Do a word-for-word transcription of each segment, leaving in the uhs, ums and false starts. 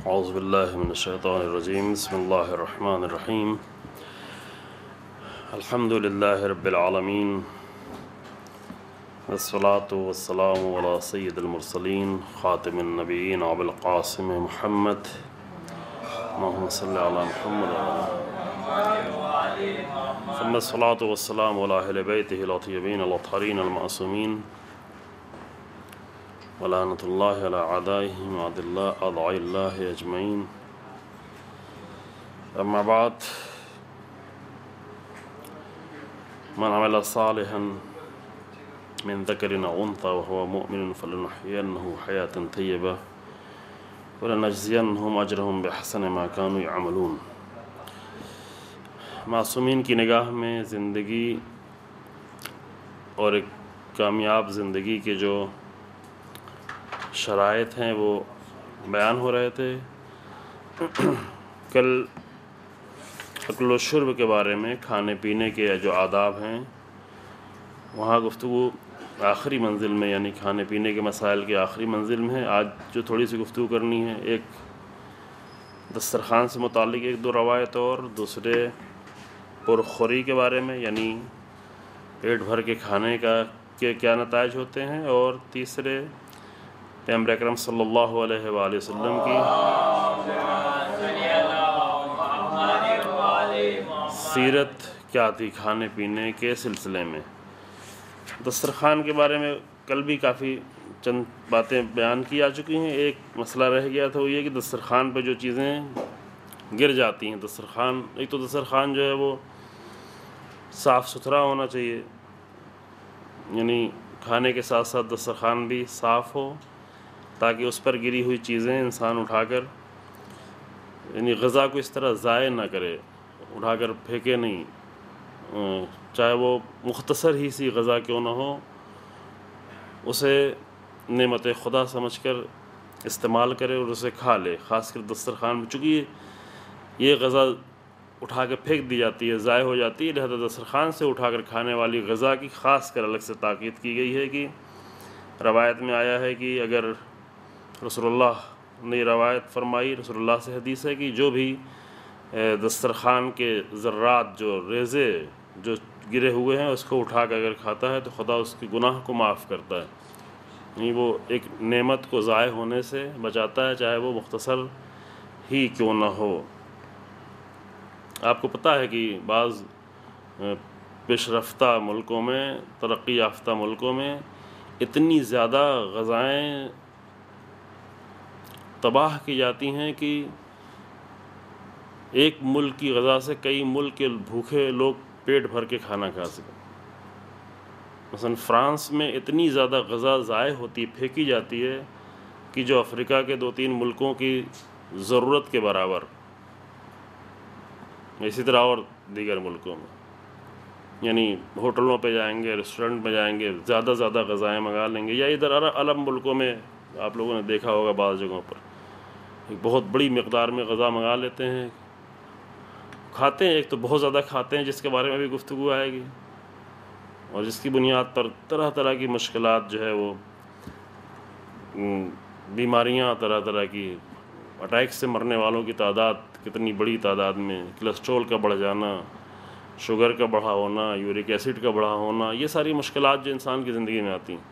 اعوذ باللہ من الشیطان الرجیم بسم اللہ الرحمن الرحیم الحمد للہ رب العالمین والصلاة والسلام علی سید المرسلین خاتم النبیین ابو القاسم محمد اللہم صلی علی محمد ثم الصلاة والسلام علی اہل بیتہ الطیبین الاطہرین المعصومین ولعنۃ اللہ علی اعدائہم اعداء اللہ اجمعین اما بعد من عمل صالحا من ذکر او انثى وهو مؤمن فلنحيينه حیاة طیبہ ولنجزینہم اجرہم بحسن ما كانوا يعملون۔ معصومین کی نگاہ میں زندگی اور ایک کامیاب زندگی کے جو شرائط ہیں وہ بیان ہو رہے تھے۔ کل اکل و شرب کے بارے میں، کھانے پینے کے جو آداب ہیں وہاں گفتگو آخری منزل میں، یعنی کھانے پینے کے مسائل کے آخری منزل میں ہے۔ آج جو تھوڑی سی گفتگو کرنی ہے، ایک دسترخوان سے متعلق ایک دو روایت اور دوسرے پرخوری کے بارے میں، یعنی پیٹ بھر کے کھانے کا کے کیا نتائج ہوتے ہیں، اور تیسرے پیغمبر اکرم صلی اللہ علیہ وآلہ وسلم کی سیرت کیا تھی کھانے پینے کے سلسلے میں۔ دسترخوان کے بارے میں کل بھی کافی چند باتیں بیان کی آ چکی ہیں۔ ایک مسئلہ رہ گیا تھا، وہ یہ کہ دسترخوان پہ جو چیزیں گر جاتی ہیں، دسترخوان ایک تو دسترخوان جو ہے وہ صاف ستھرا ہونا چاہیے، یعنی کھانے کے ساتھ ساتھ دسترخوان بھی صاف ہو تاکہ اس پر گری ہوئی چیزیں انسان اٹھا کر، یعنی غذا کو اس طرح ضائع نہ کرے، اٹھا کر پھینکے نہیں، چاہے وہ مختصر ہی سی غذا کیوں نہ ہو، اسے نعمت خدا سمجھ کر استعمال کرے اور اسے کھا لے۔ خاص کر دسترخوان میں چونکہ یہ غذا اٹھا کے پھینک دی جاتی ہے، ضائع ہو جاتی ہے، لہذا دسترخوان سے اٹھا کر کھانے والی غذا کی خاص کر الگ سے تاکید کی گئی ہے کہ روایت میں آیا ہے کہ اگر رسول اللہ نے روایت فرمائی، رسول اللہ سے حدیث ہے کہ جو بھی دسترخوان کے ذرات، جو ریزے جو گرے ہوئے ہیں، اس کو اٹھا کر اگر کھاتا ہے تو خدا اس کے گناہ کو معاف کرتا ہے، یعنی وہ ایک نعمت کو ضائع ہونے سے بچاتا ہے، چاہے وہ مختصر ہی کیوں نہ ہو۔ آپ کو پتہ ہے کہ بعض پیش رفتہ ملکوں میں، ترقی یافتہ ملکوں میں اتنی زیادہ غذائیں تباہ کی جاتی ہیں کہ ایک ملک کی غذا سے کئی ملک کے بھوکے لوگ پیٹ بھر کے کھانا کھا سکیں۔ مثلا فرانس میں اتنی زیادہ غذا ضائع ہوتی، پھینکی جاتی ہے کہ جو افریقہ کے دو تین ملکوں کی ضرورت کے برابر، اسی طرح اور دیگر ملکوں میں، یعنی ہوٹلوں پہ جائیں گے، ریسٹورنٹ میں جائیں گے، زیادہ زیادہ غذائیں منگا لیں گے، یا ادھر عرب ملکوں میں آپ لوگوں نے دیکھا ہوگا بعض جگہوں پر ایک بہت بڑی مقدار میں غذا منگا لیتے ہیں، کھاتے ہیں، ایک تو بہت زیادہ کھاتے ہیں جس کے بارے میں بھی گفتگو آئے گی، اور جس کی بنیاد پر طرح طرح کی مشکلات جو ہے وہ بیماریاں، طرح طرح کی اٹیک سے مرنے والوں کی تعداد کتنی بڑی تعداد میں، کولیسٹرول کا بڑھ جانا، شوگر کا بڑھا ہونا، یورک ایسڈ کا بڑھا ہونا، یہ ساری مشکلات جو انسان کی زندگی میں آتی ہیں،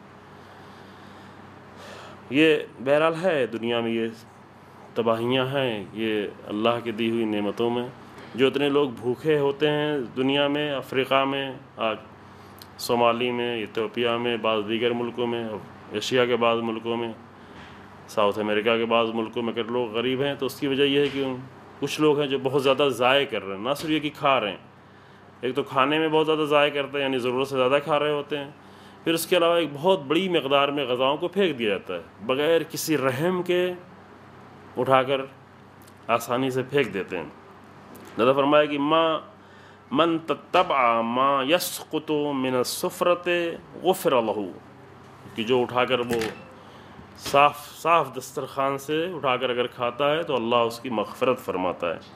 یہ بہرحال ہے دنیا میں، یہ تباہیاں ہیں، یہ اللہ کی دی ہوئی نعمتوں میں۔ جو اتنے لوگ بھوکے ہوتے ہیں دنیا میں، افریقہ میں، آج صومالی میں، ایتھوپیا میں، بعض دیگر ملکوں میں، ایشیا کے بعض ملکوں میں، ساؤتھ امریکہ کے بعض ملکوں میں اگر لوگ غریب ہیں تو اس کی وجہ یہ ہے کہ کچھ لوگ ہیں جو بہت زیادہ ضائع کر رہے ہیں، نہ صرف یہ کہ کھا رہے ہیں، ایک تو کھانے میں بہت زیادہ ضائع کرتے ہیں، یعنی ضرورت سے زیادہ کھا رہے ہوتے ہیں، پھر اس کے علاوہ ایک بہت بڑی مقدار میں غذاؤں کو پھینک دیا جاتا ہے بغیر کسی رحم کے، اٹھا کر آسانی سے پھینک دیتے ہیں۔ لذا فرمایا کہ ما من تتبع ما يسقط من السفرۃ غفر له، کہ جو اٹھا کر وہ صاف صاف دسترخوان سے اٹھا کر اگر کھاتا ہے تو اللہ اس کی مغفرت فرماتا ہے۔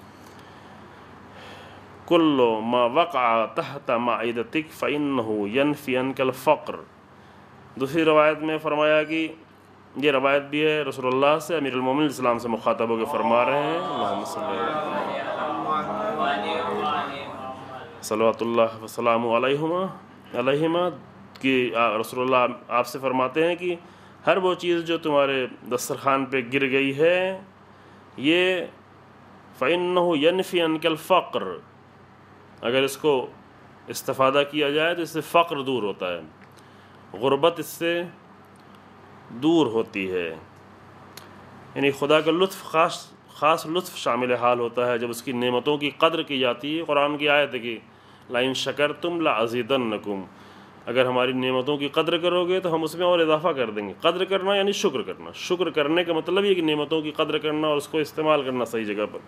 کل ما وقع تحت معدتک فإنہ ینفی عنک الفقر۔ دوسری روایت میں فرمایا کہ یہ روایت بھی ہے رسول اللہ سے، امیر المومنین اسلام سے مخاطب ہو کے فرما رہے ہیں محمد صلی اللہ علیہ وسلم صلوات اللہ وسلام علیہما علیہما کہ رسول اللہ آپ سے فرماتے ہیں کہ ہر وہ چیز جو تمہارے دسترخوان پہ گر گئی ہے یہ فَإِنَّهُ يَنْفِي عَنْكَ الْفَقْرَ، اگر اس کو استفادہ کیا جائے تو اس سے فقر دور ہوتا ہے، غربت اس سے دور ہوتی ہے. یعنی خدا کا لطف خاص خاص لطف شامل حال ہوتا ہے جب اس کی نعمتوں کی قدر کی جاتی ہے. قرآن کی آیت ہے کہ لَإِن شَكَرْتُمْ لَأَزِيدَنَّكُمْ، اگر ہماری نعمتوں کی قدر کرو گے تو ہم اس میں اور اضافہ کر دیں گے. قدر کرنا یعنی شکر کرنا، شکر کرنے کا مطلب یہ کہ نعمتوں کی قدر کرنا اور اس کو استعمال کرنا صحیح جگہ پر.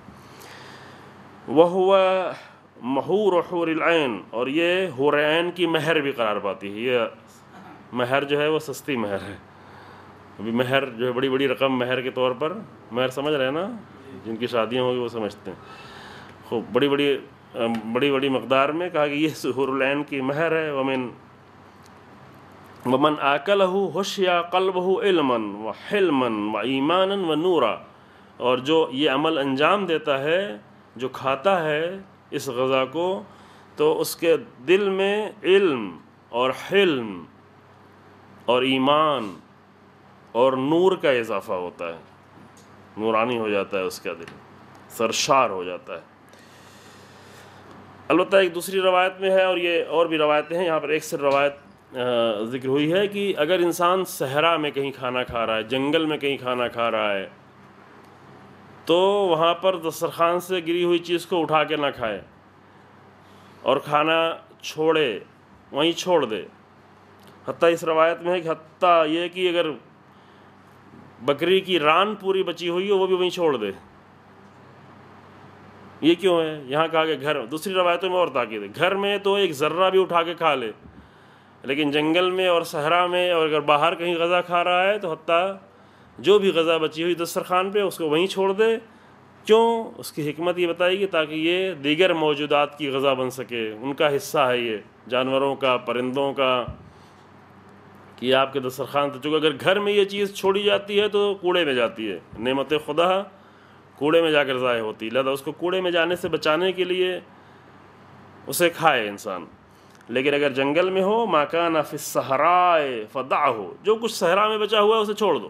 وَهُوَ مَحُورُ حُورِ الْعَيْنِ، اور یہ حور عین کی مہر بھی قرار پاتی ہے. یہ مہر جو ہے وہ سستی مہر ہے. ابھی مہر جو ہے بڑی بڑی رقم مہر کے طور پر، مہر سمجھ رہے ہیں نا، جن کی شادیاں ہوگی وہ سمجھتے ہیں. خوب بڑی بڑی بڑی بڑی مقدار میں کہا کہ یہ حور العین کی مہر ہے. ومن ومن آکلہ حشیا قلبہ علما وحلما وایمانا ونورا، اور جو یہ عمل انجام دیتا ہے، جو کھاتا ہے اس غذا کو، تو اس کے دل میں علم اور حلم اور ایمان اور نور کا اضافہ ہوتا ہے. نورانی ہو جاتا ہے اس کا دل، سرشار ہو جاتا ہے. البتہ ایک دوسری روایت میں ہے، اور یہ اور بھی روایتیں ہیں، یہاں پر ایک صرف روایت ذکر ہوئی ہے کہ اگر انسان صحرا میں کہیں کھانا کھا رہا ہے، جنگل میں کہیں کھانا کھا رہا ہے، تو وہاں پر دسترخوان سے گری ہوئی چیز کو اٹھا کے نہ کھائے اور کھانا چھوڑے، وہیں چھوڑ دے. حتیٰ اس روایت میں ہے کہ حتیٰ یہ کہ اگر بکری کی ران پوری بچی ہوئی ہے وہ بھی وہیں چھوڑ دے. یہ کیوں ہے؟ یہاں کہا کہ گھر، دوسری روایتوں میں اور تاکید ہے، گھر میں تو ایک ذرہ بھی اٹھا کے کھا لے، لیکن جنگل میں اور صحرا میں اور اگر باہر کہیں غذا کھا رہا ہے تو حتیٰ جو بھی غذا بچی ہوئی دسترخوان پہ اس کو وہیں چھوڑ دے. کیوں؟ اس کی حکمت یہ بتائی کہ تاکہ یہ دیگر موجودات کی غذا بن سکے، ان کا حصہ ہے یہ، جانوروں کا، پرندوں کا، کہ آپ کے دسترخوان تو چونکہ اگر گھر میں یہ چیز چھوڑی جاتی ہے تو کوڑے میں جاتی ہے، نعمت خدا کوڑے میں جا کر ضائع ہوتی ہے. لہذا اس کو کوڑے میں جانے سے بچانے کے لیے اسے کھائے انسان. لیکن اگر جنگل میں ہو، ما کان فی الصحراء فدعہ، جو کچھ صحرا میں بچا ہوا ہے اسے چھوڑ دو،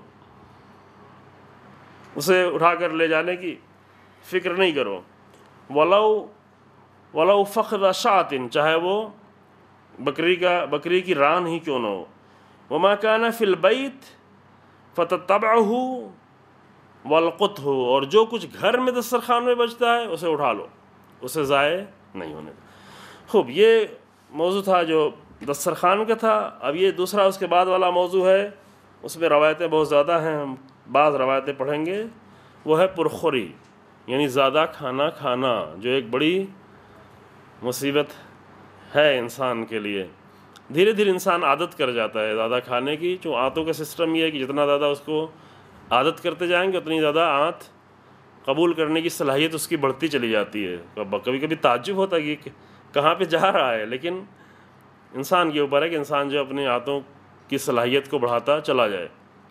اسے اٹھا کر لے جانے کی فکر نہیں کرو. ولو ولو فخذ شاۃ، چاہے وہ بکری کا بکری کی ران ہی کیوں نہ ہو. وما کان فی البیت فتتبعہ والقطہ، اور جو کچھ گھر میں دسترخوان میں بچتا ہے اسے اٹھا لو، اسے ضائع نہیں ہونے دو. خوب، یہ موضوع تھا جو دسترخوان کا تھا. اب یہ دوسرا اس کے بعد والا موضوع ہے، اس میں روایتیں بہت زیادہ ہیں، ہم بعض روایتیں پڑھیں گے. وہ ہے پرخوری، یعنی زیادہ کھانا کھانا، جو ایک بڑی مصیبت ہے انسان کے لیے. دھیرے دھیرے انسان عادت کر جاتا ہے زیادہ کھانے کی. جو آنتوں کا سسٹم یہ ہے کہ جتنا زیادہ اس کو عادت کرتے جائیں گے اتنی زیادہ آنت قبول کرنے کی صلاحیت اس کی بڑھتی چلی جاتی ہے. کبھی کبھی تعجب ہوتا ہے کہ کہاں پہ جا رہا ہے، لیکن انسان کے اوپر ہے کہ انسان جو اپنی آنتوں کی صلاحیت کو بڑھاتا چلا جائے.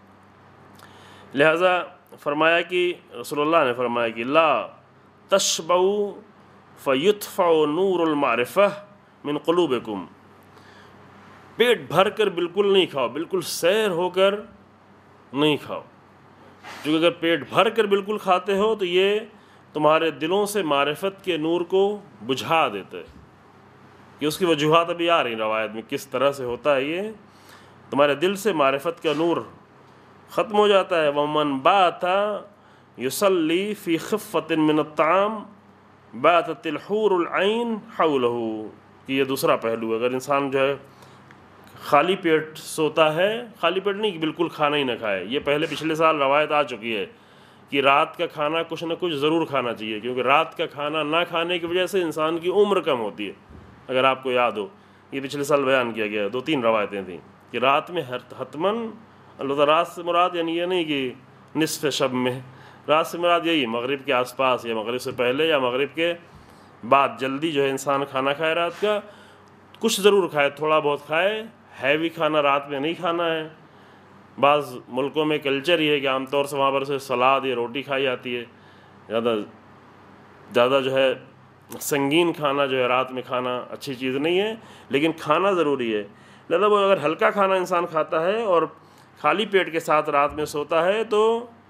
لہذا فرمایا کہ رسول اللہ نے فرمایا کہ لا تشبعوا فیدفع نور المعرفہ من قلوبکم، پیٹ بھر کر بالکل نہیں کھاؤ، بالکل سیر ہو کر نہیں کھاؤ. کیونکہ اگر پیٹ بھر کر بالکل کھاتے ہو تو یہ تمہارے دلوں سے معرفت کے نور کو بجھا دیتے. کہ اس کی وجوہات ابھی آ رہی روایت میں کس طرح سے ہوتا ہے. یہ تمہارے دل سے معرفت کا نور ختم ہو جاتا ہے. وَمَنْ بَاتَ يُصَلِّي فِي خِفَّةٍ مِّنَ الطَّعَامِ بَاتَتِ الْحُورُ الْعَيْنِ حَوْلَهُ. کہ یہ دوسرا پہلو ہے، اگر انسان جو ہے خالی پیٹ سوتا ہے، خالی پیٹ نہیں کہ بالکل کھانا ہی نہ کھائے. یہ پہلے پچھلے سال روایت آ چکی ہے کہ رات کا کھانا کچھ نہ کچھ ضرور کھانا چاہیے، کیونکہ رات کا کھانا نہ کھانے کی وجہ سے انسان کی عمر کم ہوتی ہے. اگر آپ کو یاد ہو، یہ پچھلے سال بیان کیا گیا، دو تین روایتیں تھیں کہ رات میں حتماً، اللہ رات سے مراد یعنی یہ نہیں کہ نصف شب میں، رات سے مراد یہی مغرب کے آس پاس یا مغرب سے پہلے یا مغرب کے بعد جلدی جو ہے انسان کھانا کھائے. رات کا کچھ ضرور کھائے، تھوڑا بہت کھائے، ہیوی کھانا رات میں نہیں کھانا ہے. بعض ملکوں میں کلچر یہ ہے کہ عام طور سے وہاں پر سے سلاد یا روٹی کھائی جاتی ہے، زیادہ زیادہ جو ہے سنگین کھانا جو ہے رات میں کھانا اچھی چیز نہیں ہے، لیکن کھانا ضروری ہے۔ لہذا وہ اگر ہلکا کھانا انسان کھاتا ہے اور خالی پیٹ کے ساتھ رات میں سوتا ہے تو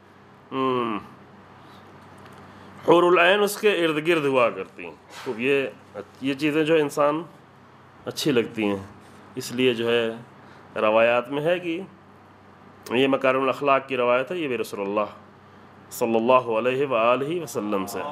حور العین اس کے ارد گرد ہوا کرتی ہیں۔ تو یہ یہ چیزیں جو انسان اچھی لگتی ہیں، اس لیے جو ہے روایات میں ہے کہ یہ مکارم الاخلاق کی روایت ہے، یہ بھی رسول اللہ صلی اللہ علیہ وآلہ وسلم سے۔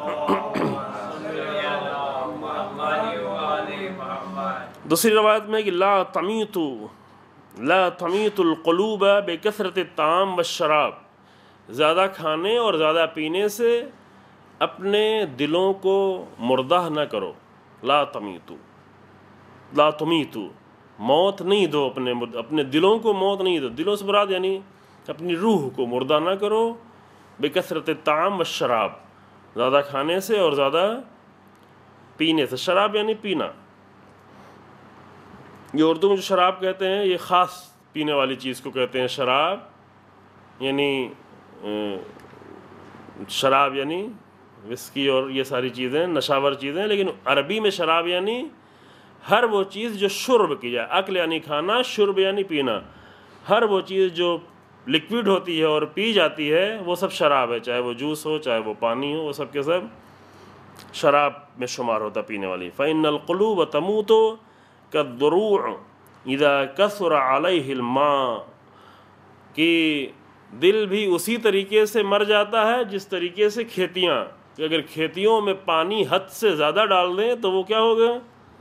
دوسری روایت میں کہ لا تمیت لا تمیت القلوب بکثرت الطعام والشراب، زیادہ کھانے اور زیادہ پینے سے اپنے دلوں کو مردہ نہ کرو۔ لا تمیتو لا تمیتو موت نہیں دو، اپنے اپنے دلوں کو موت نہیں دو۔ دلوں سے مراد یعنی اپنی روح کو مردہ نہ کرو، بکثرت الطعام والشراب، زیادہ کھانے سے اور زیادہ پینے سے۔ شراب یعنی پینا، یہ اردو میں جو شراب کہتے ہیں یہ خاص پینے والی چیز کو کہتے ہیں شراب، یعنی شراب یعنی وسکی اور یہ ساری چیزیں نشاور چیزیں، لیکن عربی میں شراب یعنی ہر وہ چیز جو شرب کی جائے، اکل یعنی کھانا، شرب یعنی پینا، ہر وہ چیز جو لکوڈ ہوتی ہے اور پی جاتی ہے وہ سب شراب ہے، چاہے وہ جوس ہو چاہے وہ پانی ہو، وہ سب کے سب شراب میں شمار ہوتا پینے والی۔ فإن القلوب تموت كالضروع اذا كثر عليه الماء، کہ دل بھی اسی طریقے سے مر جاتا ہے جس طریقے سے کھیتیاں، کہ اگر کھیتیوں میں پانی حد سے زیادہ ڈال دیں تو وہ کیا ہوگا،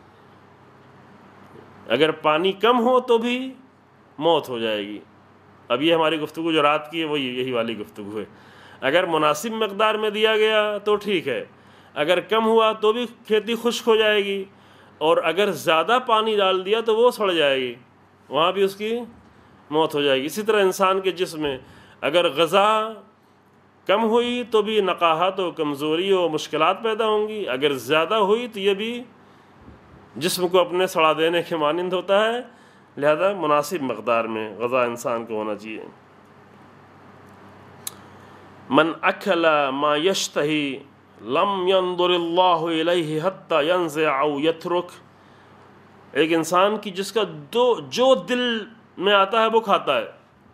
اگر پانی کم ہو تو بھی موت ہو جائے گی۔ اب یہ ہماری گفتگو جو رات کی ہے وہ یہی والی گفتگو ہے۔ اگر مناسب مقدار میں دیا گیا تو ٹھیک ہے، اگر کم ہوا تو بھی کھیتی خشک ہو جائے گی، اور اگر زیادہ پانی ڈال دیا تو وہ سڑ جائے گی، وہاں بھی اس کی موت ہو جائے گی۔ اسی طرح انسان کے جسم میں اگر غذا کم ہوئی تو بھی نقاہت و کمزوری و مشکلات پیدا ہوں گی، اگر زیادہ ہوئی تو یہ بھی جسم کو اپنے سڑا دینے کے مانند ہوتا ہے۔ لہذا مناسب مقدار میں غذا انسان کو ہونا چاہیے۔ من اکل ما یشتہی لم ينظر اللہ الیہ حتی ینزع او یترک، ایک انسان کی جس کا دو جو دل میں آتا ہے وہ کھاتا ہے،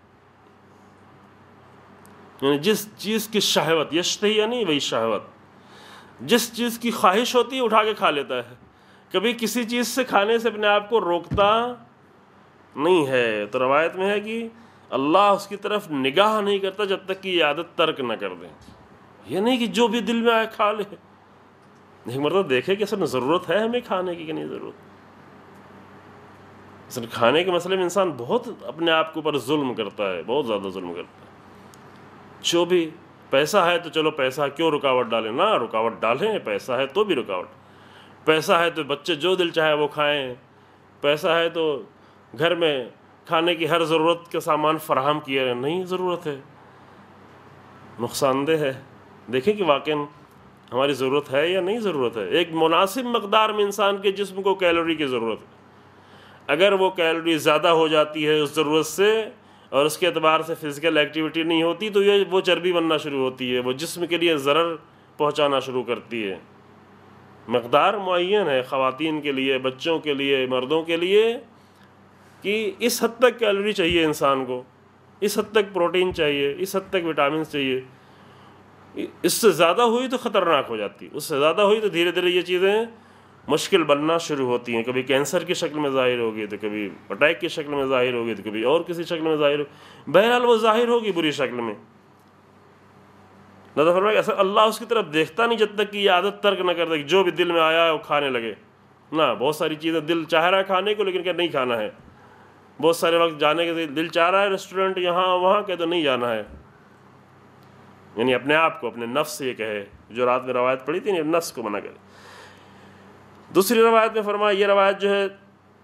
یعنی جس چیز کی شہوت، یشتہی یعنی وہی شہوت، جس چیز کی خواہش ہوتی ہے اٹھا کے کھا لیتا ہے، کبھی کسی چیز سے کھانے سے اپنے آپ کو روکتا نہیں ہے۔ تو روایت میں ہے کہ اللہ اس کی طرف نگاہ نہیں کرتا جب تک کہ یہ عادت ترک نہ کر دیں۔ یہ نہیں کہ جو بھی دل میں آئے کھا لے، ایک مرتبہ دیکھے کہ اصل میں ضرورت ہے ہمیں کھانے کی کہ نہیں ضرورت۔ اصل کھانے کے مسئلے میں انسان بہت اپنے آپ کے اوپر ظلم کرتا ہے، بہت زیادہ ظلم کرتا ہے۔ جو بھی پیسہ ہے تو چلو پیسہ کیوں رکاوٹ ڈالیں، نہ رکاوٹ ڈالیں، پیسہ ہے تو بھی رکاوٹ، پیسہ ہے تو بچے جو دل چاہے وہ کھائیں، پیسہ ہے تو گھر میں کھانے کی ہر ضرورت کا سامان فراہم کیا رہے، نہیں ضرورت ہے، نقصان دہ ہے۔ دیکھیں کہ واقعاً ہماری ضرورت ہے یا نہیں ضرورت ہے۔ ایک مناسب مقدار میں انسان کے جسم کو کیلوری کی ضرورت ہے، اگر وہ کیلوری زیادہ ہو جاتی ہے اس ضرورت سے اور اس کے اعتبار سے فزیکل ایکٹیویٹی نہیں ہوتی تو یہ وہ چربی بننا شروع ہوتی ہے، وہ جسم کے لیے ضرر پہنچانا شروع کرتی ہے۔ مقدار معین ہے خواتین کے لیے، بچوں کے لیے، مردوں کے لیے، کہ اس حد تک کیلوری چاہیے انسان کو، اس حد تک پروٹین چاہیے، اس حد تک وٹامنس چاہیے۔ اس سے زیادہ ہوئی تو خطرناک ہو جاتی، اس سے زیادہ ہوئی تو دھیرے دھیرے یہ چیزیں مشکل بننا شروع ہوتی ہیں، کبھی کینسر کی شکل میں ظاہر ہوگی تو کبھی اٹیک کی شکل میں ظاہر ہوگی تو کبھی اور کسی شکل میں ظاہر ہوگی، بہرحال وہ ظاہر ہوگی بری شکل میں۔ نظر فرمائے کہ اللہ اس کی طرف دیکھتا نہیں جب تک کہ یہ عادت ترک نہ کر دے کہ جو بھی دل میں آیا ہے وہ کھانے لگے۔ نہ بہت ساری چیزیں دل چاہ رہا ہے کھانے کو لیکن کہ نہیں کھانا ہے، بہت سارے وقت جانے کے دل چاہ رہا ہے ریسٹورنٹ یہاں وہاں کہ تو نہیں جانا ہے، یعنی اپنے آپ کو اپنے نفس سے یہ کہے، جو رات میں روایت پڑھی تھی نفس کو منع کرے۔ دوسری روایت میں فرمایا، یہ روایت جو ہے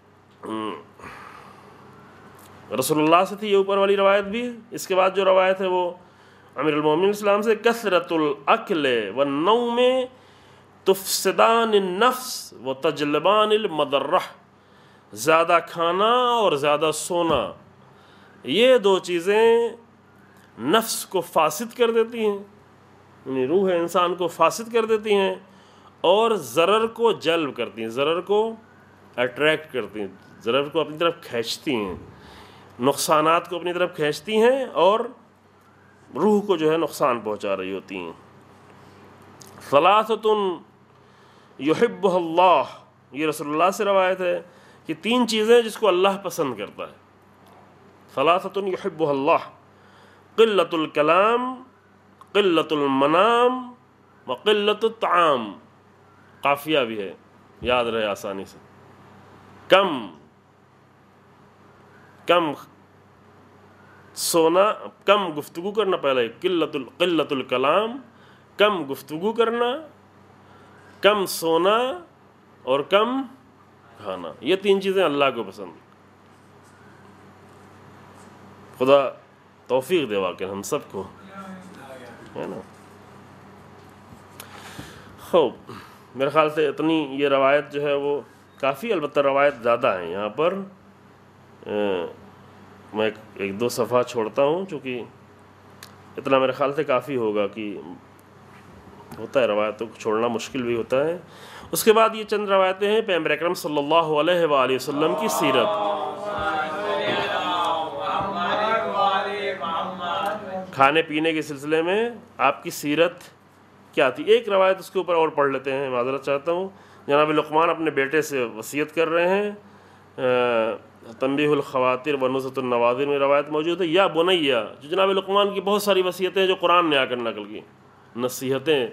رسول اللہ سے تھی، یہ اوپر والی روایت بھی، اس کے بعد جو روایت ہے وہ امیر المومنین السلام سے، کثرت الاکل والنوم تفسدان النفس وتجلبان المضرہ، زیادہ کھانا اور زیادہ سونا یہ دو چیزیں نفس کو فاسد کر دیتی ہیں، یعنی روح انسان کو فاسد کر دیتی ہیں، اور ضرر کو جلب کرتی ہیں، ضرر کو اٹریکٹ کرتی ہیں، ضرر کو اپنی طرف کھینچتی ہیں، نقصانات کو اپنی طرف کھینچتی ہیں اور روح کو جو ہے نقصان پہنچا رہی ہوتی ہیں۔ ثلاثۃ یحبها اللہ، یہ رسول اللہ سے روایت ہے کہ تین چیزیں جس کو اللہ پسند کرتا ہے۔ ثلاثۃ یحبها اللہ، قلۃ الکلام، قلۃ المنام، وقلۃ الطعام۔ قافیہ بھی ہے، یاد رہے آسانی سے۔ کم کم سونا، کم گفتگو کرنا، پہلے قلت قلت الکلام، کم گفتگو کرنا، کم سونا اور کم کھانا، یہ تین چیزیں اللہ کو پسند۔ خدا توفیق دے واقعی ہم سب کو، ہے نا۔ خوب، میرے خیال سے اتنی یہ روایت جو ہے وہ کافی، البتہ روایت زیادہ ہیں یہاں پر۔ میں ایک دو صفحہ چھوڑتا ہوں چونکہ اتنا میرے خیال سے کافی ہوگا، کہ ہوتا ہے روایتوں کو چھوڑنا مشکل بھی ہوتا ہے۔ اس کے بعد یہ چند روایتیں ہیں پیغمبر اکرم صلی اللہ علیہ وآلہ وسلم کی سیرت۔ کھانے پینے کے سلسلے میں آپ کی سیرت کیا تھی؟ ایک روایت اس کے اوپر اور پڑھ لیتے ہیں، معذرت چاہتا ہوں۔ جناب لقمان اپنے بیٹے سے وصیت کر رہے ہیں، تنبیہ الخواطر و نزہۃ النواظر میں روایت موجود ہے، یا بنیہ، جو جناب لقمان کی بہت ساری وصیتیں جو قرآن نے آ کر نقل کی، نصیحتیں۔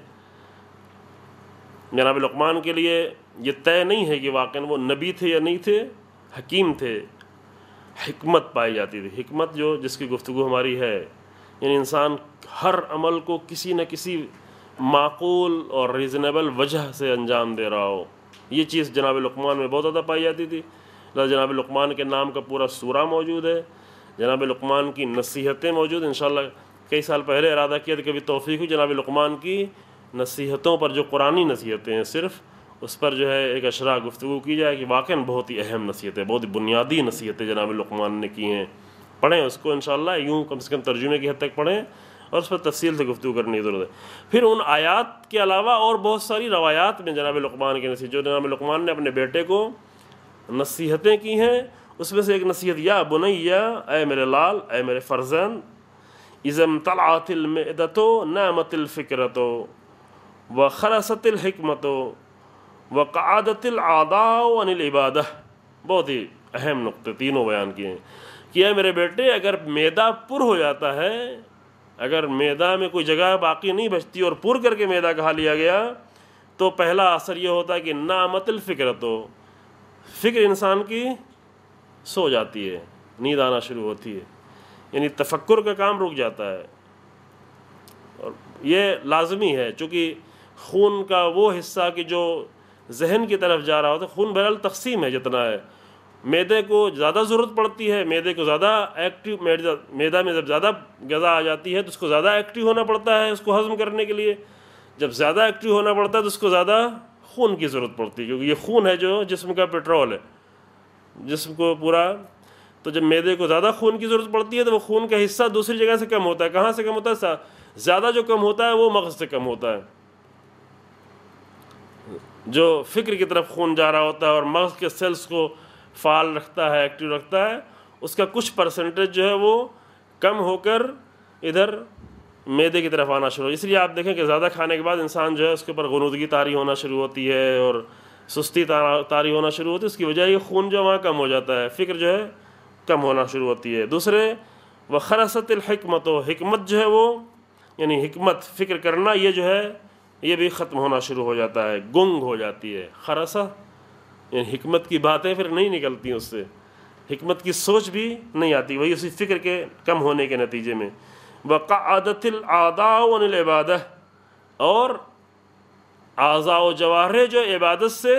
جناب لقمان کے لیے یہ طے نہیں ہے کہ واقعاً وہ نبی تھے یا نہیں تھے، حکیم تھے، حکمت پائی جاتی تھی۔ حکمت جو جس کی گفتگو ہماری ہے، یعنی انسان ہر عمل کو کسی نہ کسی معقول اور ریزنیبل وجہ سے انجام دے رہا ہو، یہ چیز جناب لقمان میں بہت زیادہ پائی جاتی تھی۔ جناب لقمان کے نام کا پورا سورہ موجود ہے، جناب لقمان کی نصیحتیں موجود ہیں۔ انشاءاللہ کئی سال پہلے ارادہ کیا تھا، کبھی توفیق ہوئی جناب لقمان کی نصیحتوں پر، جو قرآنی نصیحتیں ہیں صرف، اس پر جو ہے ایک اشرا گفتگو کی جائے کہ واقعاً بہت ہی اہم نصیحتیں، بہت ہی بنیادی نصیحتیں جناب لقمان نے کی ہیں۔ پڑھیں اس کو انشاءاللہ، یوں کم سے کم ترجمے کی حد تک پڑھیں، اور اس پر تفصیل سے گفتگو کرنے کی ضرورت ہے۔ پھر ان آیات کے علاوہ اور بہت ساری روایات میں جناب لقمان کے نصیحت، جو جناب لقمان نے اپنے بیٹے کو نصیحتیں کی ہیں، اس میں سے ایک نصیحت، یا بنیہ، اے میرے لال، اے میرے فرزند، اذا امتلعت المعدۃ نامت الفکرۃ وخرست الحکمۃ وقعدت العاداء عن العبادہ۔ بہت ہی اہم نقطے تینوں بیان کیے ہیں کہ اے میرے بیٹے، اگر معدہ پر ہو جاتا ہے، اگر معدہ میں کوئی جگہ باقی نہیں بچتی اور پر کر کے معدہ کھا لیا گیا، تو پہلا اثر یہ ہوتا ہے کہ نامت الفکرۃ، فکر انسان کی سو جاتی ہے، نیند آنا شروع ہوتی ہے، یعنی تفکر کا کام رک جاتا ہے۔ اور یہ لازمی ہے، چونکہ خون کا وہ حصہ کہ جو ذہن کی طرف جا رہا ہوتا ہے، خون بہرحال تقسیم ہے جتنا ہے، معدے کو زیادہ ضرورت پڑتی ہے، معدے کو زیادہ ایکٹیو، معدہ میں جب زیادہ غذا آ جاتی ہے تو اس کو زیادہ ایکٹیو ہونا پڑتا ہے اس کو ہضم کرنے کے لیے، جب زیادہ ایکٹیو ہونا پڑتا ہے تو اس کو زیادہ خون کی ضرورت پڑتی ہے، کیونکہ یہ خون ہے جو جسم کا پیٹرول ہے، جسم کو پورا۔ تو جب معدے کو زیادہ خون کی ضرورت پڑتی ہے تو وہ خون کا حصہ دوسری جگہ سے کم ہوتا ہے۔ کہاں سے کم ہوتا ہے؟ زیادہ جو کم ہوتا ہے وہ مغز سے کم ہوتا ہے، جو فکر کی طرف خون جا رہا ہوتا ہے اور مغز کے سیلز کو فعال رکھتا ہے، ایکٹیو رکھتا ہے، اس کا کچھ پرسنٹیج جو ہے وہ کم ہو کر ادھر معدے کی طرف آنا شروع ہو۔ اس لیے آپ دیکھیں کہ زیادہ کھانے کے بعد انسان جو ہے اس کے اوپر غنودگی طاری ہونا شروع ہوتی ہے اور سستی طاری ہونا شروع ہوتی ہے۔ اس کی وجہ یہ خون جو وہاں کم ہو جاتا ہے، فکر جو ہے کم ہونا شروع ہوتی ہے۔ دوسرے، وخرست الحکمت، حکمت جو ہے وہ، یعنی حکمت، فکر کرنا، یہ جو ہے یہ بھی ختم ہونا شروع ہو جاتا ہے، گنگ ہو جاتی ہے۔ خرسہ یعنی حکمت کی باتیں پھر نہیں نکلتی اس سے، حکمت کی سوچ بھی نہیں آتی، وہی اسی فکر کے کم ہونے کے نتیجے میں۔ وقعدت الاعضاء عن العبادہ، اور اعضاء و جوارح جو عبادت سے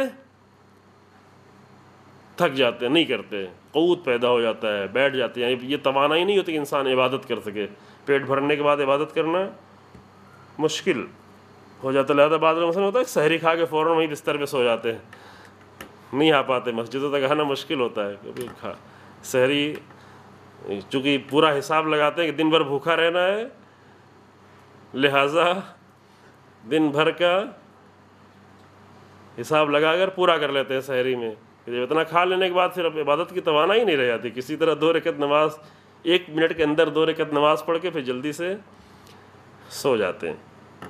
تھک جاتے ہیں، نہیں کرتے، قوت پیدا ہو جاتا ہے، بیٹھ جاتے ہیں، یہ توانائی نہیں ہوتی کہ انسان عبادت کر سکے۔ پیٹ بھرنے کے بعد عبادت کرنا مشکل ہو جاتا ہے، لہٰذا بعض لوگ مثلا ہوتا ہے سحری کھا کے فوراً وہیں بستر پہ سو جاتے ہیں، نہیں آ پاتے، مسجدوں تک آنا مشکل ہوتا ہے، کبھی کھا سحری چونکہ پورا حساب لگاتے ہیں کہ دن بھر بھوکا رہنا ہے، لہٰذا دن بھر کا حساب لگا کر پورا کر لیتے ہیں سحری میں. جب اتنا کھا لینے کے بعد پھر اب عبادت کی توانائی نہیں رہ جاتی. کسی طرح دو رکعت نماز، ایک منٹ کے اندر دو رکعت نماز پڑھ کے پھر جلدی سے سو جاتے ہیں.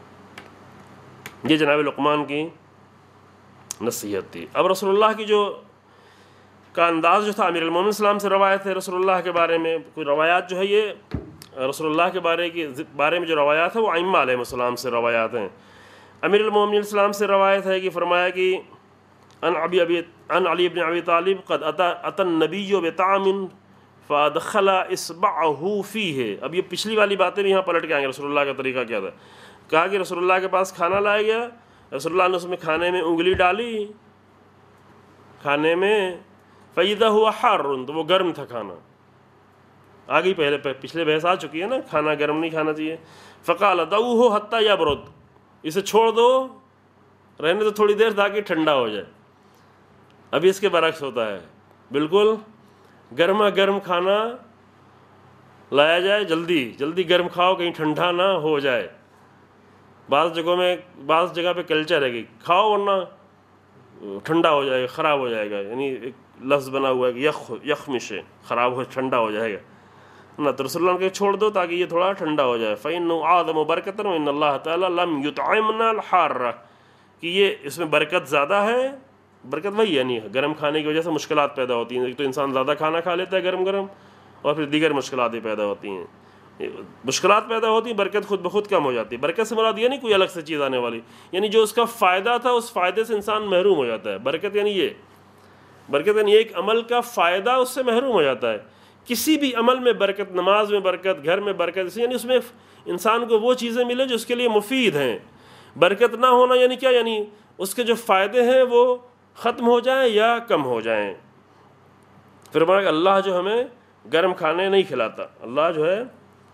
یہ جناب لقمان کی نصیحت تھی. اب رسول اللہ کی جو کا انداز جو تھا، امیر المومنین السلام سے روایت ہے رسول اللہ کے بارے میں. کوئی روایات جو ہے یہ رسول اللہ کے بارے کی بارے میں جو روایات ہے وہ ائمہ علیہ السلام سے روایات ہیں. امیر المومنین السلام سے روایت ہے کہ فرمایا کہ ان ابی ابی ان علی بن ابی طالب قد اتى النبی بطعام فادخل اصبعه فیہ. اب یہ پچھلی والی باتیں بھی یہاں پلٹ کے آئیں گے. رسول اللہ کا طریقہ کیا تھا؟ کہا کہ رسول اللہ کے پاس کھانا لایا گیا، رسول اللہ نے اس میں کھانے میں انگلی ڈالی کھانے میں، فَإِذَا هُوَ حَارٌ، تو وہ گرم تھا کھانا. آگے پہلے پچھلے بحث آ چکی ہے نا، کھانا گرم نہیں کھانا چاہیے. فَقَالَ دَعُوهُ حَتَّى يَبْرُدْ، اسے چھوڑ دو، رہنے تو تھوڑی دیر تاکہ ٹھنڈا ہو جائے. ابھی اس کے برعکس ہوتا ہے، بالکل گرما گرم کھانا لایا جائے، جلدی جلدی گرم کھاؤ کہیں ٹھنڈا نہ ہو جائے. بعض جگہوں میں بعض جگہ پہ کلچر ہے کہ کھاؤ ورنہ ٹھنڈا ہو جائے گا، خراب ہو جائے گا. یعنی ایک لفظ بنا ہوا ہے کہ یخ یخمش، خراب ہو ٹھنڈا ہو جائے گا نہ. تو رسول اللہ نے چھوڑ دو تاکہ یہ تھوڑا ٹھنڈا ہو جائے. فَإِنَّهُ أَعْظَمُ بَرَكَةً وَإِنَّ اللَّهَ تَعَالَى لَمْ يُطْعِمْنَا الْحَارَّ، کہ یہ اس میں برکت زیادہ ہے. برکت وہی یعنی گرم کھانے کی وجہ سے مشکلات پیدا ہوتی ہیں. ایک تو انسان زیادہ کھانا کھا لیتا ہے گرم گرم، اور پھر دیگر مشکلات بھی پیدا ہوتی ہیں. مشکلات پیدا ہوتی ہیں، برکت خود بخود کم ہو جاتی ہے. برکت سے مراد یہ نہیں کوئی الگ سے چیز آنے والی، یعنی جو اس کا فائدہ تھا اس فائدے سے انسان محروم ہو جاتا ہے. برکت یعنی یہ، برکت یعنی ایک عمل کا فائدہ اس سے محروم ہو جاتا ہے. کسی بھی عمل میں برکت، نماز میں برکت، گھر میں برکت، یعنی اس میں انسان کو وہ چیزیں ملے جو اس کے لیے مفید ہیں. برکت نہ ہونا یعنی کیا؟ یعنی اس کے جو فائدے ہیں وہ ختم ہو جائیں یا کم ہو جائیں. پھر کہ اللہ جو ہمیں گرم کھانے نہیں کھلاتا، اللہ جو ہے.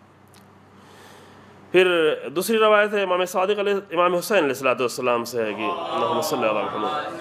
پھر دوسری روایت ہے امام صادق علیہ امام حسین علیہ الصلوۃ والسلام سے ہے کہ اللہم صلی علی محمد،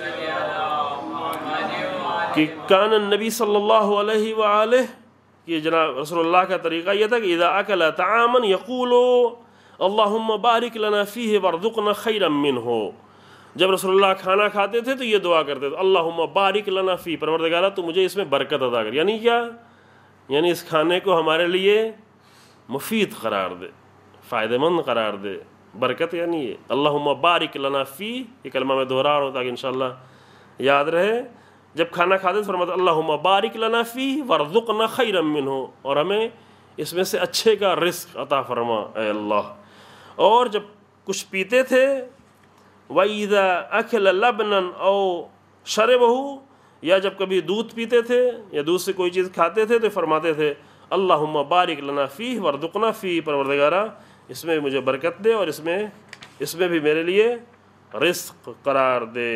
کہ کان النبی صلی اللہ علیہ وآلہ، کہ جناب رسول اللہ کا طریقہ یہ تھا کہ اذا اکل طعاما یقول اللہم بارک لنا فیہ وارزقنا خیرا منہ. جب رسول اللہ کھانا کھاتے تھے تو یہ دعا کرتے تھے، اللہم بارک لنا فی، پروردگارہ تو مجھے اس میں برکت عطا کر. یعنی کیا؟ یعنی اس کھانے کو ہمارے لیے مفید قرار دے، فائدہ مند قرار دے. برکت یعنی یہ اللہم بارک لنا فی، یہ کلمہ میں دہرا رہا ہوں تاکہ انشاءاللہ یاد رہے. جب کھانا کھاتے تھے فرماتے اللہم بارک لنا فی وارزقنا خیرا منہ، اور ہمیں اس میں سے اچھے کا رزق عطا فرما اے اللہ. اور جب کچھ پیتے تھے وَإِذَا أَكَلَ لَبْنًا أَوْ شَرِبَهُ، یا جب کبھی دودھ پیتے تھے یا دودھ سے کوئی چیز کھاتے تھے تو فرماتے تھے اللہم بارک لنا فیہ وارزقنا فیہ، پروردگارہ اس میں مجھے برکت دے اور اس میں اس میں بھی میرے لیے رزق قرار دے.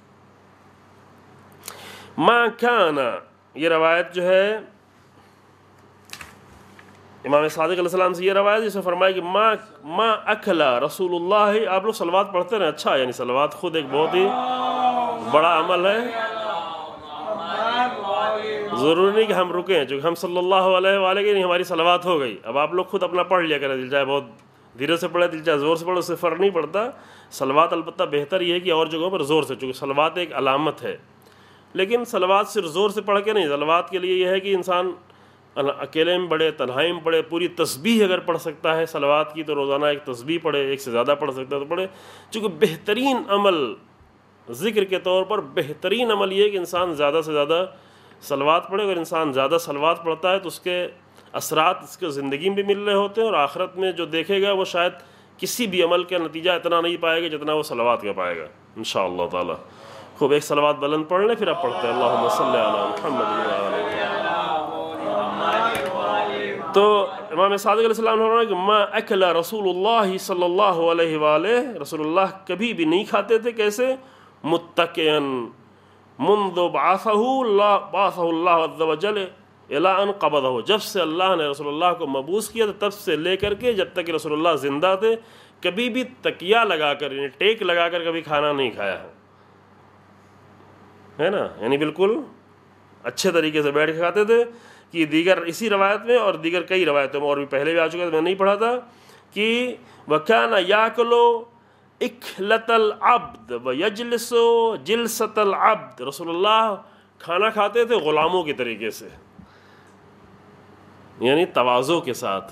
ما کان، یہ روایت جو ہے امام صادق علیہ السلام سے یہ روایت جس میں فرمایا کہ ما ما اکلا رسول اللہ. آپ لوگ صلوات پڑھتے رہے، اچھا، یعنی صلوات خود ایک بہت ہی بڑا عمل ہے. ضروری نہیں کہ ہم رکیں، چونکہ ہم صلی اللہ علیہ وآلہ کی ہماری صلوات ہو گئی. اب آپ لوگ خود اپنا پڑھ لیا کریں، دل چاہے بہت دھیرے سے پڑھے، دل چاہے زور سے پڑھے، اس سے فرق نہیں پڑتا. صلوات البتہ بہتر یہ ہے کہ اور جگہوں پر زور سے، چونکہ صلوات ایک علامت ہے. لیکن صلوات صرف زور سے پڑھ کے نہیں، صلوات کے لیے یہ ہے کہ انسان اکیلے میں پڑھے، تنہائی میں پڑھے. پوری تسبیح اگر پڑھ سکتا ہے صلوات کی تو روزانہ ایک تسبیح پڑھے، ایک سے زیادہ پڑھ سکتا ہے تو پڑھے. چونکہ بہترین عمل ذکر کے طور پر بہترین عمل یہ ہے کہ انسان زیادہ سے زیادہ صلوات پڑھے. اگر انسان زیادہ صلوات پڑھتا ہے تو اس کے اثرات اس کے زندگی میں بھی مل رہے ہوتے ہیں، اور آخرت میں جو دیکھے گا وہ شاید کسی بھی عمل کا نتیجہ اتنا نہیں پائے گا جتنا وہ صلوات کا پائے گا انشاءاللہ تعالی. خوب ایک صلوات بلند پڑھ لیں، پھر آپ پڑھتے ہیں اللہم صلی علی محمد وعلی. تو امام صادق علیہ السلام نے فرمایا کہ ما اکل رسول اللہ صلی اللہ علیہ وآلہ، رسول اللہ کبھی بھی نہیں کھاتے تھے. کیسے؟ متکئا منذ بعثہ اللہ بعثہ اللہ عز وجل الی ان قبضہ، جب سے اللہ نے رسول اللہ کو مبعوث کیا تب سے لے کر کے جب تک کہ رسول اللہ زندہ تھے کبھی بھی تکیہ لگا کر، یعنی ٹیک لگا کر کبھی کھانا نہیں کھایا ہے نا. یعنی بالکل اچھے طریقے سے بیٹھ کے کھاتے تھے. کہ دیگر اسی روایت میں اور دیگر کئی روایتوں میں اور بھی پہلے بھی آ چکا ہے، میں نہیں پڑھا تھا کہ وَكَانَ يَأْكُلُ اِكْلَةَ الْعَبْدِ وَيَجْلِسُ جِلْسَةَ الْعَبْدِ، رسول اللہ کھانا کھاتے تھے غلاموں کے طریقے سے، یعنی تواضع کے ساتھ،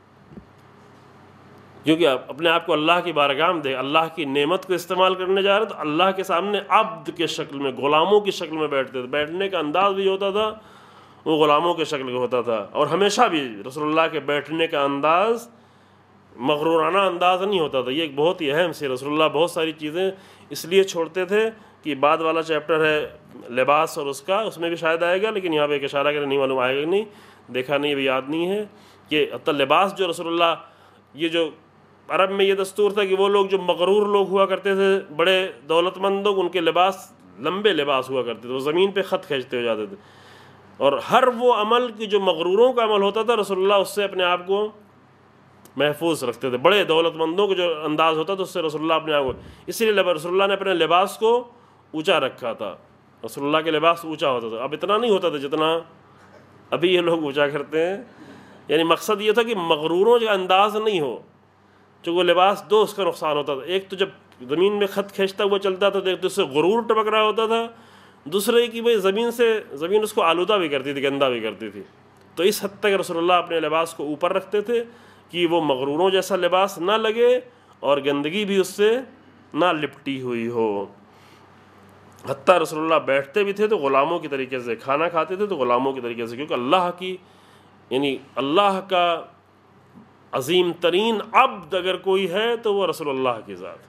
کیونکہ اپنے آپ کو اللہ کی بارگاہ میں دے، اللہ کی نعمت کو استعمال کرنے جا رہے تو اللہ کے سامنے عبد کے شکل میں، غلاموں کی شکل میں بیٹھتے تھے. بیٹھنے کا انداز بھی ہوتا تھا وہ غلاموں کے شکل کا ہوتا تھا. اور ہمیشہ بھی رسول اللہ کے بیٹھنے کا انداز مغرورانہ انداز نہیں ہوتا تھا. یہ ایک بہت ہی اہم سی، رسول اللہ بہت ساری چیزیں اس لیے چھوڑتے تھے کہ بعد والا چیپٹر ہے لباس اور اس کا، اس میں بھی شاید آئے گا، لیکن یہاں پہ ایک اشارہ کرے نہیں معلوم آئے گا نہیں، دیکھا نہیں، ابھی یاد نہیں ہے کہ حتی لباس جو رسول اللہ، یہ جو عرب میں یہ دستور تھا کہ وہ لوگ جو مغرور لوگ ہوا کرتے تھے، بڑے دولت مند لوگ، ان کے لباس لمبے لباس ہوا کرتے تھے، وہ زمین پہ خط کھینچتے ہو جاتے تھے. اور ہر وہ عمل کی جو مغروروں کا عمل ہوتا تھا رسول اللہ اس سے اپنے آپ کو محفوظ رکھتے تھے. بڑے دولت مندوں کا جو انداز ہوتا تھا اس سے رسول اللہ اپنے آپ کو، اسی لیے رسول اللہ نے اپنے لباس کو اونچا رکھا تھا. رسول اللہ کے لباس اونچا ہوتا تھا، اب اتنا نہیں ہوتا تھا جتنا ابھی یہ لوگ اونچا کرتے ہیں. یعنی مقصد یہ تھا کہ مغروروں کا انداز نہیں ہو، جو وہ لباس دو اس کا نقصان ہوتا تھا. ایک تو جب زمین میں خط کھینچتا ہوا چلتا تھا تو ایک تو اس سے غرور ٹپک رہا ہوتا تھا، دوسرے کہ بھائی زمین سے زمین اس کو آلودہ بھی کرتی تھی، گندا بھی کرتی تھی. تو اس حد تک رسول اللہ اپنے لباس کو اوپر رکھتے تھے کہ وہ مغروروں جیسا لباس نہ لگے اور گندگی بھی اس سے نہ لپٹی ہوئی ہو. حتیٰ رسول اللہ بیٹھتے بھی تھے تو غلاموں کی طریقے سے، کھانا کھاتے تھے تو غلاموں کی طریقے سے، کیونکہ اللہ کی یعنی اللہ کا عظیم ترین عبد اگر کوئی ہے تو وہ رسول اللہ کی ذات.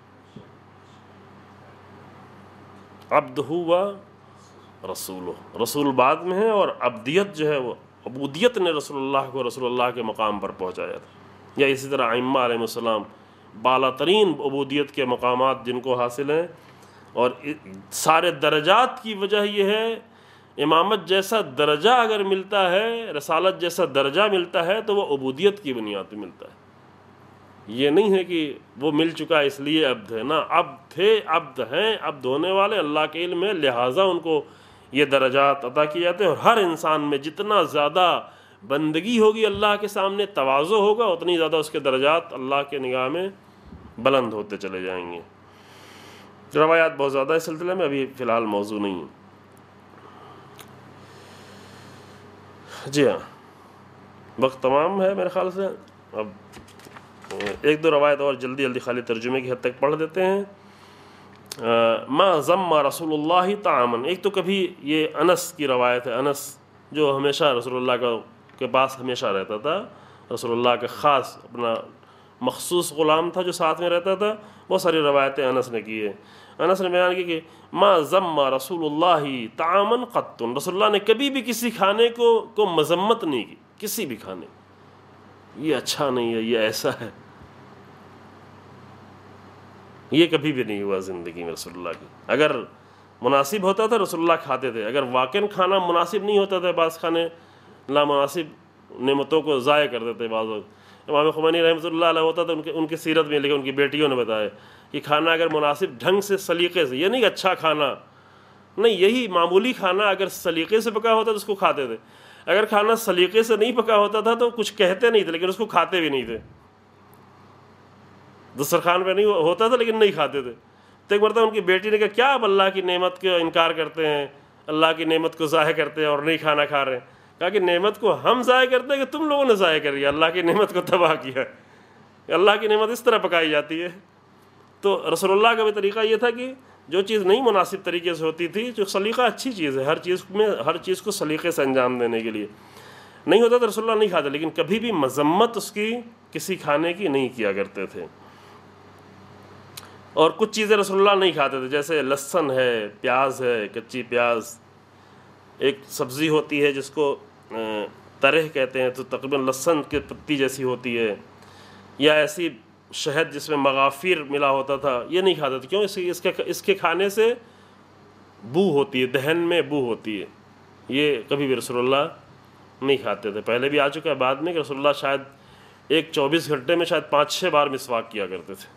عبد ہوا رسول رسول بعد میں ہے، اور عبدیت جو ہے وہ عبودیت نے رسول اللہ کو رسول اللہ کے مقام پر پہنچایا تھا. یا اسی طرح ائمہ علیہ السلام بالا ترین عبودیت کے مقامات جن کو حاصل ہیں، اور سارے درجات کی وجہ یہ ہے امامت جیسا درجہ اگر ملتا ہے، رسالت جیسا درجہ ملتا ہے تو وہ عبودیت کی بنیاد پہ ملتا ہے. یہ نہیں ہے کہ وہ مل چکا اس لیے عبد ہے، نہ عبد تھے، عبد ہیں، عبد ہونے والے اللہ کے علم ہے، لہٰذا ان کو یہ درجات عطا کیے جاتے ہیں. اور ہر انسان میں جتنا زیادہ بندگی ہوگی اللہ کے سامنے، تواضع ہوگا، اتنی زیادہ اس کے درجات اللہ کے نگاہ میں بلند ہوتے چلے جائیں گے. روایات بہت زیادہ اس سلسلے میں، ابھی فی الحال موضوع نہیں ہے. جی ہاں، وقت تمام ہے میرے خیال سے. اب ایک دو روایت اور جلدی جلدی خالی ترجمے کی حد تک پڑھ دیتے ہیں. ما ضم رسول اللہ طعاما، ایک تو کبھی یہ انس کی روایت ہے، انس جو ہمیشہ رسول اللہ کا کے پاس ہمیشہ رہتا تھا، رسول اللہ کا خاص اپنا مخصوص غلام تھا جو ساتھ میں رہتا تھا. بہت ساری روایتیں انس نے کی ہے. انس نے بیان کی کہ ما ضم رسول اللہ طعاما قط، رسول اللہ نے کبھی بھی کسی کھانے کو کو مذمت نہیں کی، کسی بھی کھانے، یہ اچھا نہیں ہے، یہ ایسا ہے، یہ کبھی بھی نہیں ہوا زندگی میں رسول اللہ کی. اگر مناسب ہوتا تھا رسول اللہ کھاتے تھے، اگر واقعاً کھانا مناسب نہیں ہوتا تھا، بعض کھانے نامناسب نعمتوں کو ضائع کر دیتے. بعض وقت امام خمینی رحمۃ اللہ علیہ ہوتا تھا ان کے ان کی سیرت میں، لیکن ان کی بیٹیوں نے بتایا کہ کھانا اگر مناسب ڈھنگ سے سلیقے سے، یہ نہیں کہ اچھا کھانا نہیں، یہی معمولی کھانا اگر سلیقے سے پکا ہوتا تو اس کو کھاتے تھے. اگر کھانا سلیقے سے نہیں پکا ہوتا تھا تو کچھ کہتے نہیں تھے لیکن اس کو کھاتے بھی نہیں تھے. دسترخوان پہ نہیں ہوتا تھا لیکن نہیں کھاتے تھے. تو ایک مرتبہ ان کی بیٹی نے کہا کیا آپ اللہ کی نعمت کا انکار کرتے ہیں، اللہ کی نعمت کو ضائع کرتے ہیں اور نہیں کھانا کھا رہے ہیں؟ کہا کہ نعمت کو ہم ضائع کرتے ہیں کہ تم لوگوں نے ضائع کری ہے، اللہ کی نعمت کو تباہ کیا ہے. اللہ کی نعمت اس طرح پکائی جاتی ہے. تو رسول اللہ کا بھی طریقہ یہ تھا کہ جو چیز نہیں مناسب طریقے سے ہوتی تھی، جو سلیقہ اچھی چیز ہے، ہر چیز میں ہر چیز کو سلیقے سے انجام دینے کے لیے نہیں ہوتا تو رسول اللہ نہیں کھاتے، لیکن کبھی بھی مذمت اس کی کسی کھانے کی نہیں کیا کرتے تھے. اور کچھ چیزیں رسول اللہ نہیں کھاتے تھے، جیسے لہسن ہے، پیاز ہے، کچی پیاز، ایک سبزی ہوتی ہے جس کو ترہ کہتے ہیں، تو تقریباً لہسن کی پتی جیسی ہوتی ہے، یا ایسی شہد جس میں مغافیر ملا ہوتا تھا، یہ نہیں کھاتے تھے. کیوں؟ اس اس کے اس کے کھانے سے بو ہوتی ہے، دہن میں بو ہوتی ہے. یہ کبھی بھی رسول اللہ نہیں کھاتے تھے. پہلے بھی آ چکا ہے بعد میں کہ رسول اللہ شاید ایک چوبیس گھنٹے میں شاید پانچ چھ بار مسواک کیا کرتے تھے.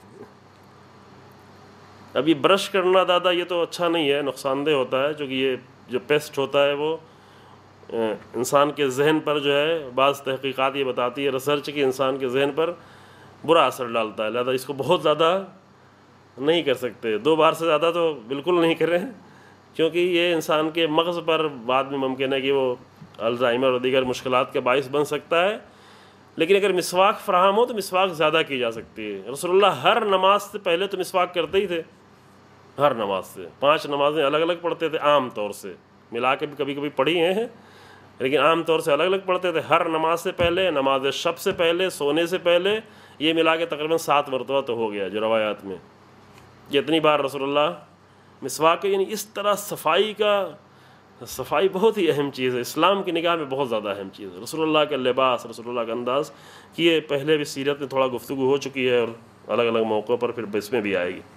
ابھی برش کرنا دادا یہ تو اچھا نہیں ہے، نقصان دہ ہوتا ہے، چونکہ یہ جو پیسٹ ہوتا ہے وہ انسان کے ذہن پر جو ہے بعض تحقیقات یہ بتاتی ہے ریسرچ کہ انسان کے ذہن پر برا اثر ڈالتا ہے، لہذا اس کو بہت زیادہ نہیں کر سکتے، دو بار سے زیادہ تو بالکل نہیں کریں، کیونکہ یہ انسان کے مغز پر بعد میں ممکن ہے کہ وہ الزائمر اور دیگر مشکلات کا باعث بن سکتا ہے۔ لیکن اگر مسواک فراہم ہو تو مسواک زیادہ کی جا سکتی ہے۔ رسول اللہ ہر نماز سے پہلے تو مسواک کرتے ہی تھے، ہر نماز سے، پانچ نمازیں الگ الگ پڑھتے تھے، عام طور سے ملا کے بھی کبھی کبھی پڑھی ہیں لیکن عام طور سے الگ الگ پڑھتے تھے، ہر نماز سے پہلے، نماز شب سے پہلے، سونے سے پہلے، یہ ملا کے تقریباً سات مرتبہ تو ہو گیا جو روایات میں، یہ اتنی بار رسول اللہ مسواک، یعنی اس طرح صفائی کا، صفائی بہت ہی اہم چیز ہے، اسلام کی نگاہ میں بہت زیادہ اہم چیز ہے۔ رسول اللہ کا لباس، رسول اللہ کا انداز، کہ یہ پہلے بھی سیرت میں تھوڑا گفتگو ہو چکی ہے اور الگ الگ موقعوں پر پھر اس میں بھی آئے گی۔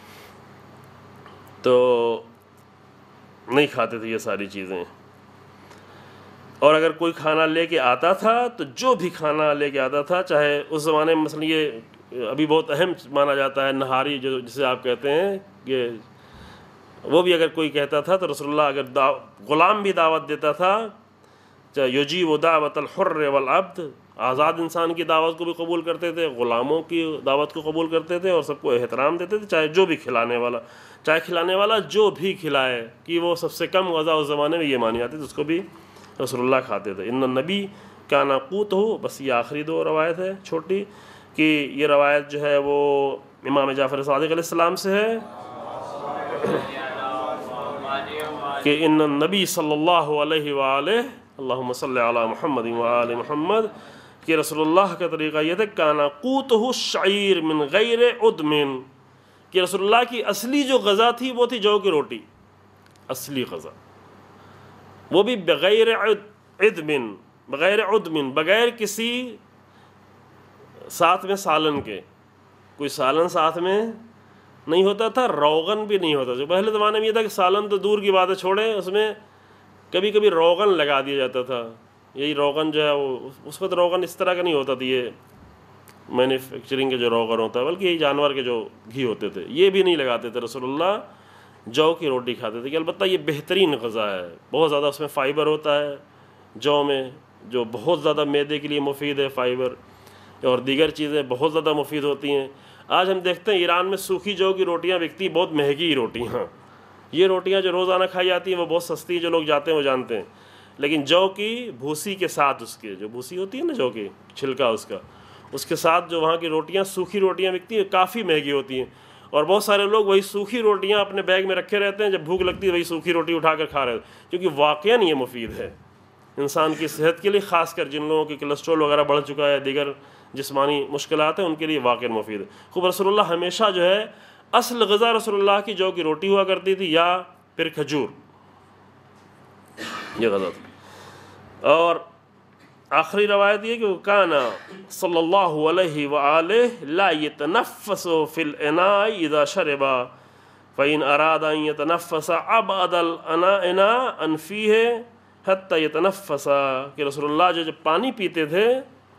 تو نہیں کھاتے تھے یہ ساری چیزیں، اور اگر کوئی کھانا لے کے آتا تھا تو جو بھی کھانا لے کے آتا تھا، چاہے اس زمانے میں مثلا یہ ابھی بہت اہم مانا جاتا ہے نہاری، جو جسے آپ کہتے ہیں، کہ وہ بھی اگر کوئی کہتا تھا تو رسول اللہ اگر غلام بھی دعوت دیتا تھا، چاہے یجیب دعوت الحر والعبد، آزاد انسان کی دعوت کو بھی قبول کرتے تھے، غلاموں کی دعوت کو قبول کرتے تھے اور سب کو احترام دیتے تھے، چاہے جو بھی کھلانے والا، چاہے کھلانے والا جو بھی کھلائے، کہ وہ سب سے کم غذا اس زمانے میں یہ مانی جاتی تھی، اس کو بھی رسول اللہ کھاتے تھے۔ ان النبی کان قوتہ، بس یہ آخری دو روایت ہے چھوٹی، کہ یہ روایت جو ہے وہ امام جعفر صادق علیہ السلام سے ہے کہ ان النبی صلی اللہ علیہ وآلہ، اللہم صلی علی محمد وآل محمد، کہ رسول اللہ کا طریقہ یہ تھا کان قوتہ الشعیر من غیر عدم، کہ رسول اللہ کی اصلی جو غذا تھی وہ تھی جو کی روٹی، اصلی غذا، وہ بھی بغیر عدم، بغیر عدم، بغیر کسی ساتھ میں سالن کے، کوئی سالن ساتھ میں نہیں ہوتا تھا، روغن بھی نہیں ہوتا تھا۔ جو پہلے زمانے میں یہ تھا کہ سالن تو دور کی باتیں چھوڑیں، اس میں کبھی کبھی روغن لگا دیا جاتا تھا، یہی روغن جو ہے وہ اس وقت روغن اس طرح کا نہیں ہوتا تھا، یہ مینوفیکچرنگ کے جو روغن ہوتا ہے، بلکہ یہ جانور کے جو گھی ہوتے تھے یہ بھی نہیں لگاتے تھے۔ رسول اللہ جو کی روٹی کھاتے تھے، کہ البتہ یہ بہترین غذا ہے، بہت زیادہ اس میں فائبر ہوتا ہے جو میں، جو بہت زیادہ معدے کے لیے مفید ہے، فائبر اور دیگر چیزیں بہت زیادہ مفید ہوتی ہیں۔ آج ہم دیکھتے ہیں ایران میں سوکھی جو کی روٹیاں بکتی، بہت مہنگی روٹیاں، یہ روٹیاں جو روزانہ کھائی جاتی ہیں وہ بہت سستی، جو لوگ جاتے ہیں وہ جانتے ہیں، لیکن جو کی بھوسی کے ساتھ، اس کے جو بھوسی ہوتی ہے نا، جو کی چھلکا اس کا، اس کے ساتھ جو وہاں کی روٹیاں، سوکھی روٹیاں بکتی ہیں، کافی مہنگی ہوتی ہیں، اور بہت سارے لوگ وہی سوکھی روٹیاں اپنے بیگ میں رکھے رہتے ہیں، جب بھوک لگتی ہے وہی سوکھی روٹی اٹھا کر کھا رہے ہیں، کیونکہ واقعاً یہ مفید ہے انسان کی صحت کے لیے، خاص کر جن لوگوں کی کولیسٹرول وغیرہ بڑھ چکا ہے، دیگر جسمانی مشکلات ہیں، ان کے لیے واقعاً مفید ہے۔ خوب رسول اللہ ہمیشہ جو ہے اصل غذا رسول اللہ کی جو کی روٹی ہوا کرتی تھی یا پھر کھجور، یہ غذا تھا۔ اور آخری روایت یہ کہ کانا صلی اللہ علیہ وآلہ لا یتنفس فی الاناء اذا شرب فإن اراد ان یتنفس ابعد الاناء عن فیہ حتی یتنفس، کہ رسول اللہ جو جب پانی پیتے تھے،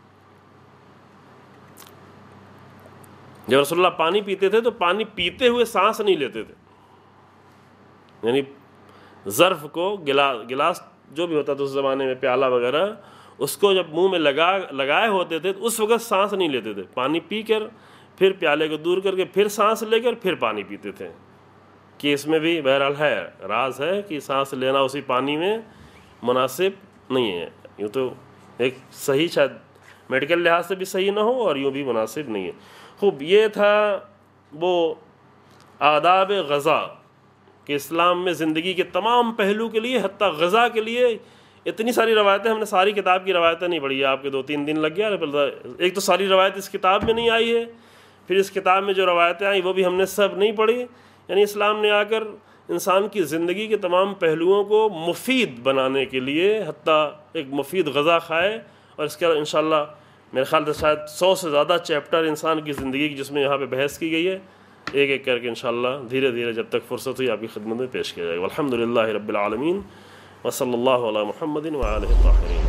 جب رسول اللہ پانی پیتے تھے تو پانی پیتے ہوئے سانس نہیں لیتے تھے، یعنی ظرف کو، گلاس گلاس جو بھی ہوتا تھا اس زمانے میں، پیالہ وغیرہ، اس کو جب منہ میں لگا لگائے ہوتے تھے تو اس وقت سانس نہیں لیتے تھے، پانی پی کر پھر پیالے کو دور کر کے پھر سانس لے کر پھر پانی پیتے تھے، کہ اس میں بھی بہرحال ہے راز ہے کہ سانس لینا اسی پانی میں مناسب نہیں ہے، یوں تو ایک صحیح شاید میڈیکل لحاظ سے بھی صحیح نہ ہو اور یوں بھی مناسب نہیں ہے۔ خوب یہ تھا وہ آداب غذا کہ اسلام میں زندگی کے تمام پہلو کے لیے، حتیٰ غذا کے لیے اتنی ساری روایتیں، ہم نے ساری کتاب کی روایتیں نہیں پڑھی، آپ کے دو تین دن لگ گیا، ایک تو ساری روایت اس کتاب میں نہیں آئی ہے، پھر اس کتاب میں جو روایتیں آئیں وہ بھی ہم نے سب نہیں پڑھی، یعنی اسلام نے آ کر انسان کی زندگی کے تمام پہلوؤں کو مفید بنانے کے لیے، حتیٰ ایک مفید غذا کھائے، اور اس کے انشاءاللہ میرے خیال سے شاید سو سے زیادہ چیپٹر انسان کی زندگی کی جس میں یہاں پہ بحث کی گئی ہے، ایک ایک کر کے انشاءاللہ دھیرے دھیرے جب تک فرصت ہوئی آپ کی خدمت میں پیش کیا جائے گا۔ الحمدللہ رب العالمین، وصلی اللہ علی محمد وآلہ الطاہرین۔